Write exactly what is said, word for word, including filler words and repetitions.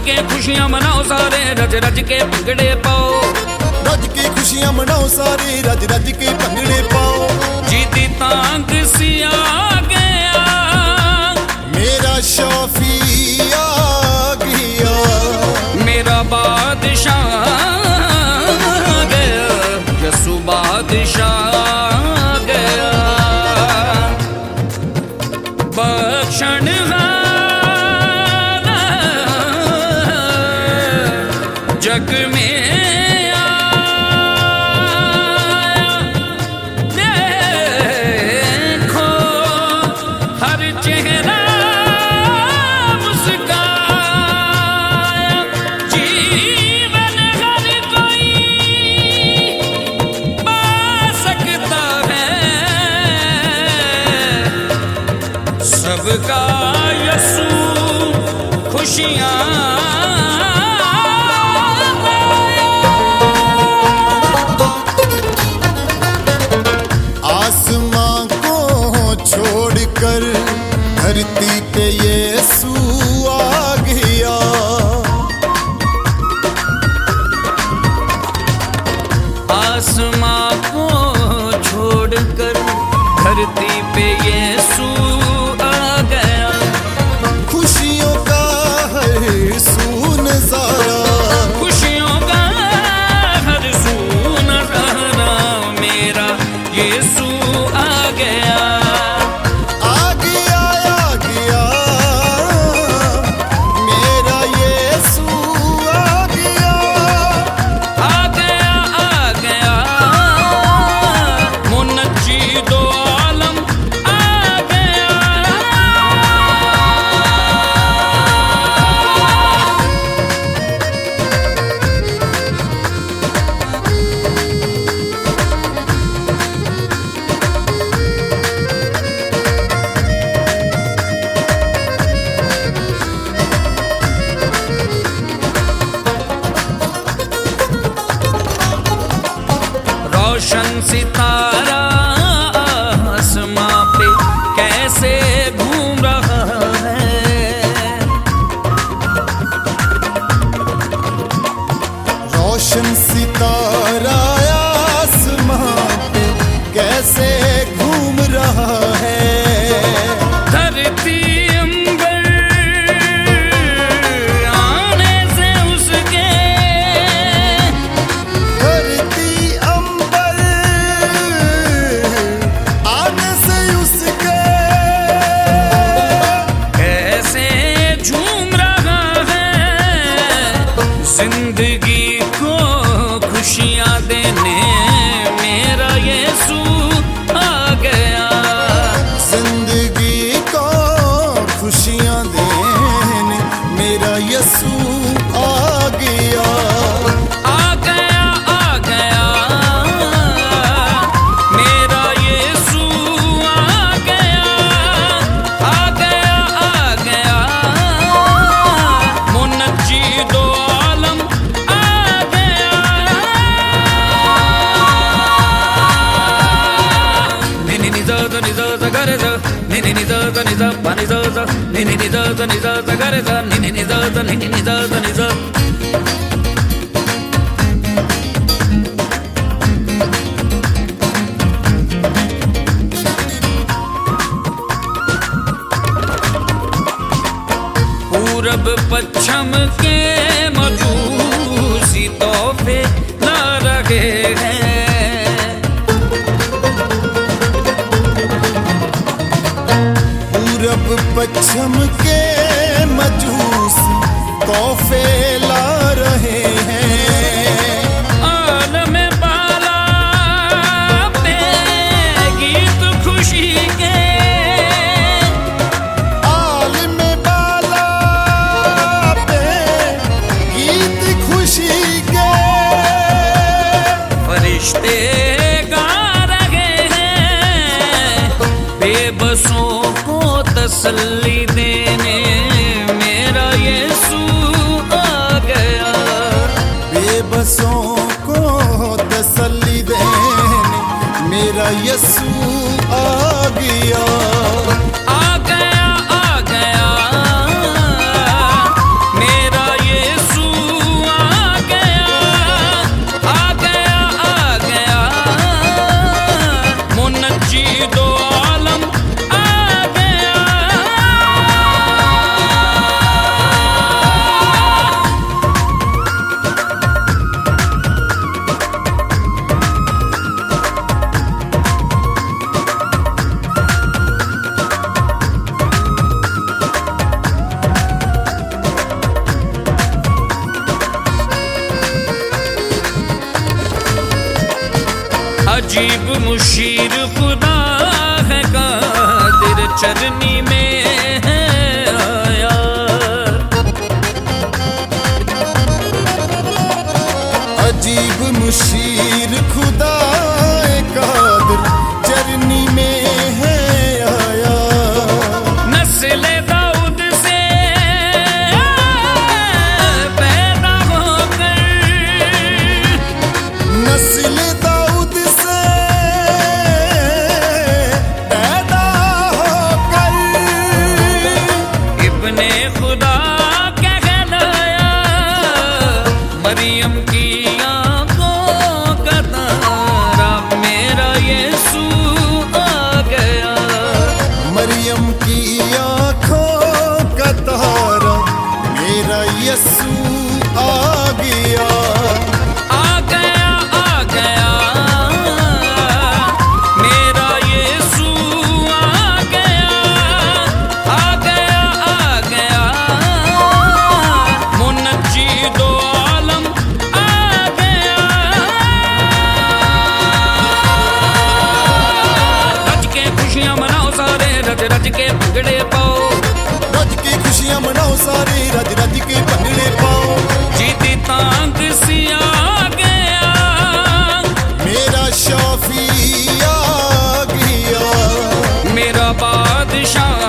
के खुशियां मनाओ सारे, रज रज के भंगड़े पाओ। रज के खुशियां मनाओ सारे, रज रज के भंगड़े पाओ। जीती तांग सी आ गया, मेरा शाफी आ गया, मेरा बादशाह आ गया, यसु बादशाह आ गया। बख्शण जग में सबका यसू खुशियां। आसमां को छोड़कर धरती पे यसू आ गया, आसमां को छोड़कर धरती पे यसू रोशन सितारा आसमां पे कैसे घूम रहा है, रोशन सितारा आसमां पे कैसे घूम रहा है। धरती अंबर आने से उसके, धरती जिंदगी को खुशियां देने मेरा यसू आ गया, जिंदगी को खुशियां देने मेरा यसू आ गया, आ गया आ गया मेरा यसू आ गया, आ गया आ गया मुनज्जी दो ni ni ni da da ni da pa ni da da ni ni ni da da ni da da ga re da ni ni ni da da ni ni ni da da ni da। पूरब पश्चिम के मजूसी तोहफे ला रहे हैं, पूरब पश्चिम के मजूस तोहफे ला रहे हैं। आलम बाला पे गीत खुशी के, आलम बाला पे गीत खुशी के, फरिश्ते गा रहे हैं बेबसों को तसल्ली देने मेरा यसू आ गया, बेबसों को तसल्ली देने मेरा यसू आ गया, आ गया आ गया मेरा ये अजीब मुशीर खुदा है कादिर चरनी में है आया। अजीब मुशीर खुदा है कादिर चरनी में है आया। नस्ले दाऊद से पैदा होकर, नस्ल दाऊद से पैदा होकर इब्ने खुदा कहलाया। मरियम की आंखों का तारा मेरा यीशु आ गया। मरियम की आंखों का तारा मेरा यीशु आ गया। आ गया आ गया मेरा यीशु आ गया। आ गया आ गया मुनज्जी दो आलम आ गया। रज के खुशियां मनाओ सारे, रज रज के भंगड़े पाओ। रज की खुशियां मनाओ सारे, रज रज के भंगड़े पाओ। जीती तांग सी आ गया मेरा शाफी आ गया। मेरा बादशाह